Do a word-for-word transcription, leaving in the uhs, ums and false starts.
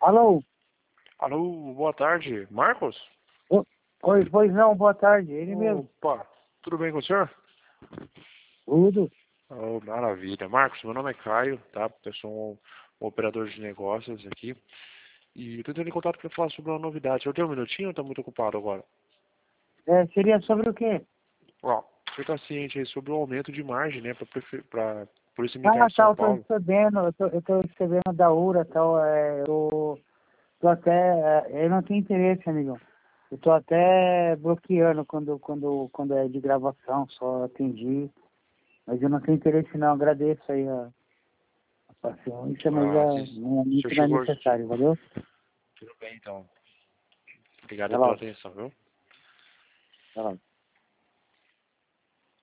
Alô? Alô, boa tarde. Marcos? O- Oi, pois não, boa tarde. Ele mesmo. Opa, tudo bem com o senhor? Tudo. Oh, maravilha. Marcos, meu nome é Caio, tá? Eu sou um, um operador de negócios aqui. E eu tô entrando em contato para falar sobre uma novidade. Eu tenho um minutinho ou tá muito ocupado agora? É, seria sobre o quê? Ó, você tá ciente aí sobre o aumento de margem, né, para Polícia Militar Ah, de tá, São eu tô Paulo. recebendo, eu tô, eu tô recebendo da U R A, tal, é, eu tô até, é, eu não tenho interesse, amigão. Eu tô até bloqueando quando, quando, quando é de gravação, só atendi. Mas eu não tenho interesse não, agradeço aí a, a paciência, mas Ah, é, se, não é se muito não é chegou... necessário, valeu? Tudo bem, então. Obrigado Até pela logo. atenção, viu? Até logo.